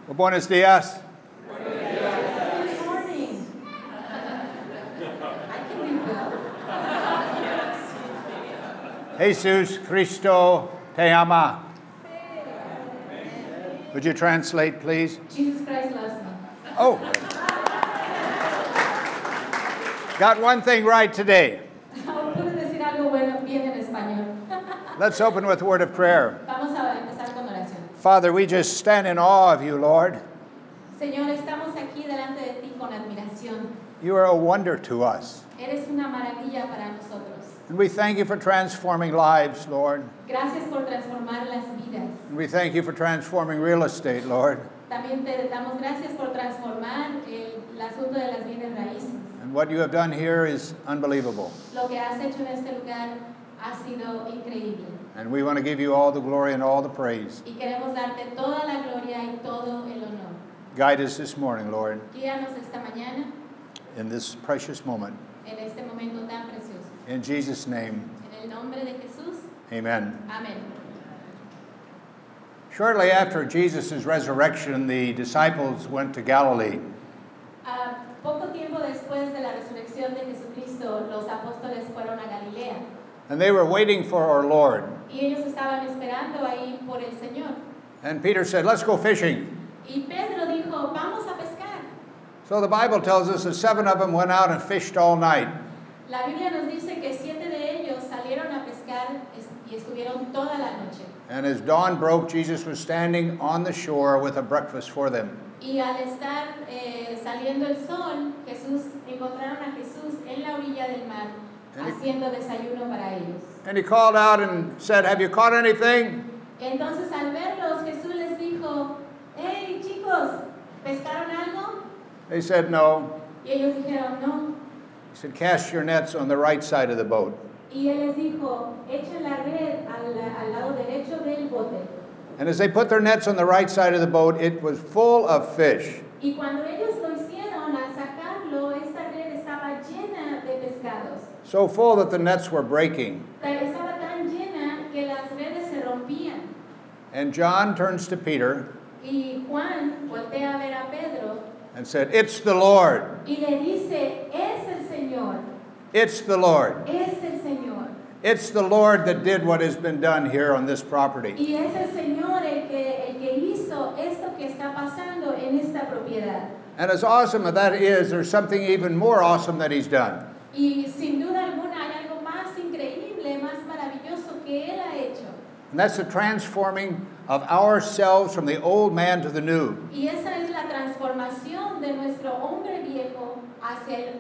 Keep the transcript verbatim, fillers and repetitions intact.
Buenos dias. Good morning. I can do both. Jesus Cristo te ama. Would you translate, please? Jesus Christ loves me. Oh. Got one thing right today. Pude decir algo bueno bien en español. Let's open with a word of prayer. Vamos a empezar con oración. Father, we just stand in awe of you, Lord. Señor, estamos aquí delante de ti con admiración. You are a wonder to us. Eres una maravilla para nosotros. And we thank you for transforming lives, Lord. Gracias por transformar las vidas. And we thank you for transforming real estate, Lord. También te damos gracias por transformar el, el asunto de las bienes raíces. And what you have done here is unbelievable. Lo que has hecho en este lugar ha sido increíble. And we want to give you all the glory and all the praise. Y queremos darte toda la gloria y todo el honor. Guide us this morning, Lord, Guíanos esta mañana in this precious moment. en este momento tan precioso. In Jesus' name, En el nombre de Jesús, amen. amén. Shortly after Jesus' resurrection, the disciples went to Galilee. Uh, poco tiempo después de la resurrección de Jesucristo, los apóstoles fueron a Galilea. And they were waiting for our Lord. Y ellos estaban esperando ahí por el Señor. And Peter said, let's go fishing. Y Pedro dijo, vamos a pescar. So the Bible tells us that seven of them went out and fished all night. La Biblia nos dice que siete de ellos salieron a pescar y estuvieron toda la noche. And as dawn broke, Jesus was standing on the shore with a breakfast for them. Y al estar eh, saliendo el sol, Jesús encontraron a Jesús en la orilla del mar, haciendo desayuno para ellos. And he called out and said, have you caught anything? Entonces al verlos, Jesús les dijo, hey chicos, ¿pescaron algo? They said, no. Y ellos dijeron, no. He said, cast your nets on the right side of the boat. Y él les dijo, echen la red al, al lado derecho del bote. And as they put their nets on the right side of the boat, it was full of fish. Y cuando ellos lo hicieron, al sacarlo, esta red estaba llena de pescados. So full that the nets were breaking. Pero estaba tan llena que las redes se rompían. And John turns to Peter Y Juan voltea a ver a Pedro and said, it's the Lord. y le dice, es el Señor, It's the Lord. es el Señor. It's the Lord that did what has been done here on this property. Y es el Señor el que, el que hizo esto que está pasando en esta propiedad. And as awesome as that is, there's something even more awesome that he's done. Y sin duda alguna hay algo más increíble, más maravilloso que Él ha hecho. And that's the transforming of ourselves from the old man to the new. Y esa es la transformación de nuestro hombre viejo hacia el